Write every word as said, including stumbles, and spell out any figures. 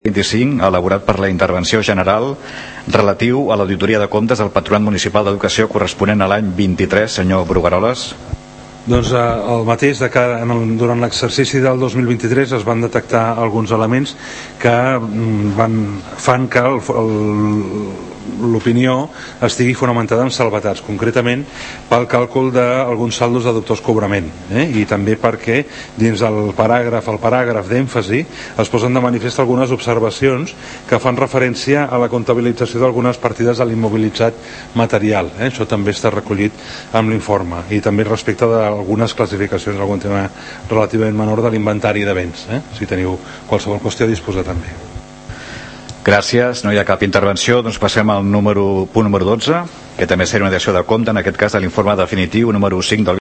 vint-i-cinc, elaborat per la intervenció general relatiu a l'auditoria de comptes del Patronat Municipal d'Educació corresponent a l'any vint-i-tres. Senyor Brugueroles. Doncs eh, el mateix de que en el, durant l'exercici del dos mil vint-i-tres es van detectar alguns elements que van, fan que el, el, l'opinió estigui fonamentada en salvetats, concretament pel càlcul d'alguns saldos de dubtós cobrament, eh? I també perquè dins el paràgraf, el paràgraf d'èmfasi es posen de manifest algunes observacions que fan referència a la comptabilització d'algunes partides de l'immobilitzat material, eh? Això també està recollit amb l'informe, i també respecte d'algunes classificacions, algun tema relativament menor de l'inventari de béns, eh? Si teniu qualsevol qüestió a disposar també. Gràcies, no hi ha cap intervenció, doncs passem al número, punt número dotze, que també serà una direcció de compte, en aquest cas de l'informe definitiu número cinc del